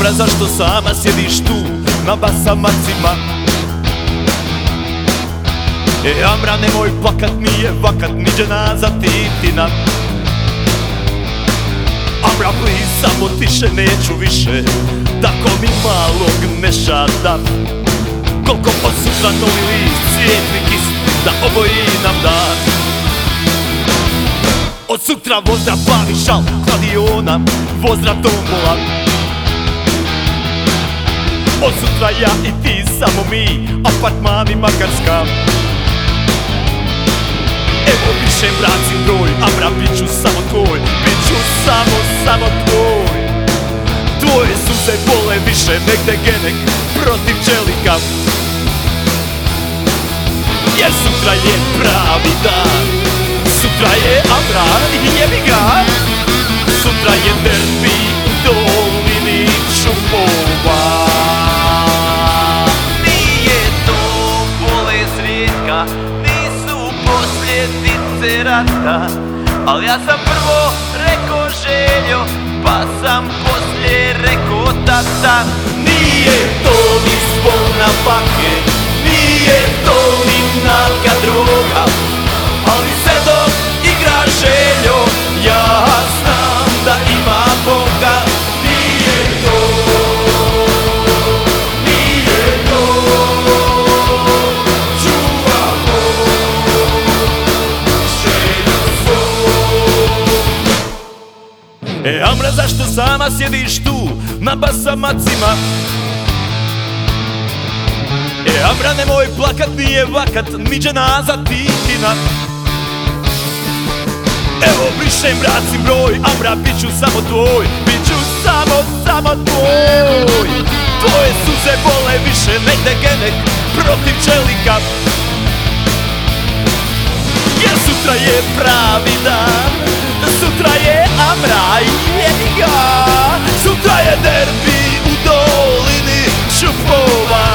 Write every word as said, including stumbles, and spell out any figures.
Amra, zašto sama sjediš tu na basamacima? E Amra, nemoj plakat, nije vakat, ni dženaza Titina. Amra, please, samo tiše, neću više tako mi malog neša da. Koliko od sutra novi list, svijetli kist, da oboji nam dan. Od sutra vozdra pali šal, kladiona, vozdra tombola. Od sutra ja i ti, samo mi, apartmani Makarska. Evo više vracim broj, Amra, bit ću samo tvoj, bit ću samo, samo tvoj. Tvoje suze bole više negde genek protiv čelika. Jer sutra je pravi dan, sutra je Amra i jebi ga. Sutra je derbi u dolini Čupova. Nije to bolest rijetka, nisu posljedice rata, al ja sam prvo rekao Željo, pa sam poslije rekao tata. Nije to ni spolna bake, nije to ni nalka droga, ali sve dok igra Željo, ja znam da ima Boga. Nije to, nije to, čuvamo Želju svoj. E Amra, zašto sama sjediš tu na basamacima? E Amra, nemoj plakat, nije vakat, ni dženaza Titina. Evo brišem, vracim broj, Amra, bit ću samo tvoj, bit ću samo, samo tvoj. Tvoje suze bole više negde genek protiv čelika. Jer sutra je pravi dan, sutra je Amra i jebi ga. Sutra je derbi u dolini Čupova.